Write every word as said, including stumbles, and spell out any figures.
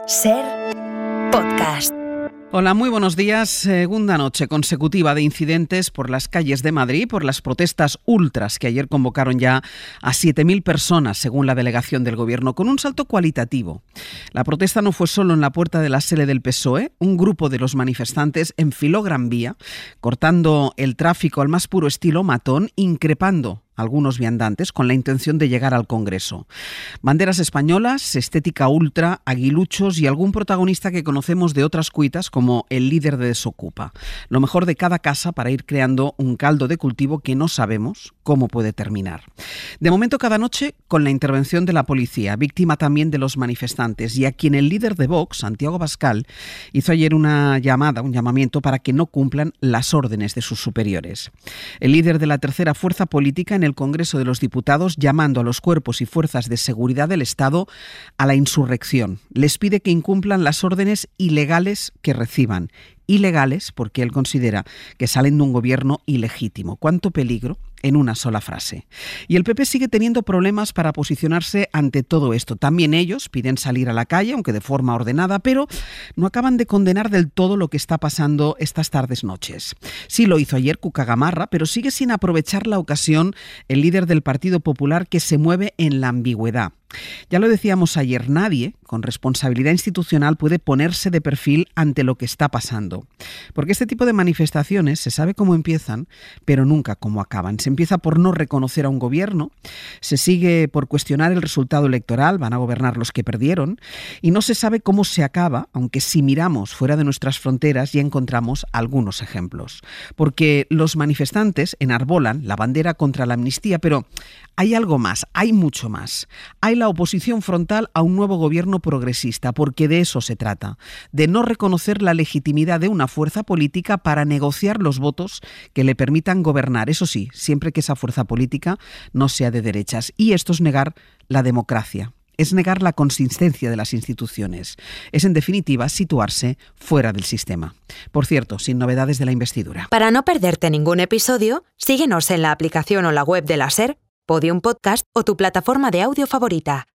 Ser Podcast. Hola, muy buenos días. Segunda noche consecutiva de incidentes por las calles de Madrid por las protestas ultras que ayer convocaron ya a siete mil personas, según la delegación del Gobierno, con un salto cualitativo. La protesta no fue solo en la puerta de la sede del P S O E. Un grupo de los manifestantes enfiló Gran Vía, cortando el tráfico al más puro estilo matón, increpando algunos viandantes con la intención de llegar al Congreso. Banderas españolas, estética ultra, aguiluchos y algún protagonista que conocemos de otras cuitas como el líder de Desokupa. Lo mejor de cada casa para ir creando un caldo de cultivo que no sabemos cómo puede terminar. De momento, cada noche con la intervención de la policía, víctima también de los manifestantes, y a quien el líder de Vox, Santiago Abascal, hizo ayer una llamada, un llamamiento para que no cumplan las órdenes de sus superiores. El líder de la tercera fuerza política en el Congreso de los Diputados, llamando a los cuerpos y fuerzas de seguridad del Estado a la insurrección. Les pide que incumplan las órdenes ilegales que reciban. Ilegales porque él considera que salen de un gobierno ilegítimo. ¿Cuánto peligro en una sola frase? Y el P P sigue teniendo problemas para posicionarse ante todo esto. También ellos piden salir a la calle, aunque de forma ordenada, pero no acaban de condenar del todo lo que está pasando estas tardes noches. Sí lo hizo ayer Cuca Gamarra, pero sigue sin aprovechar la ocasión el líder del Partido Popular, que se mueve en la ambigüedad. Ya lo decíamos ayer, nadie con responsabilidad institucional puede ponerse de perfil ante lo que está pasando. Porque este tipo de manifestaciones se sabe cómo empiezan, pero nunca cómo acaban. Se empieza por no reconocer a un gobierno, se sigue por cuestionar el resultado electoral, van a gobernar los que perdieron, y no se sabe cómo se acaba, aunque si miramos fuera de nuestras fronteras ya encontramos algunos ejemplos. Porque los manifestantes enarbolan la bandera contra la amnistía, pero hay algo más, hay mucho más. Hay la oposición frontal a un nuevo gobierno progresista, porque de eso se trata, de no reconocer la legitimidad de una fuerza política para negociar los votos que le permitan gobernar. Eso sí, siempre que esa fuerza política no sea de derechas. Y esto es negar la democracia. Es negar la consistencia de las instituciones. Es, en definitiva, situarse fuera del sistema. Por cierto, sin novedades de la investidura. Para no perderte ningún episodio, síguenos en la aplicación o la web de la SER, Podium Podcast o tu plataforma de audio favorita.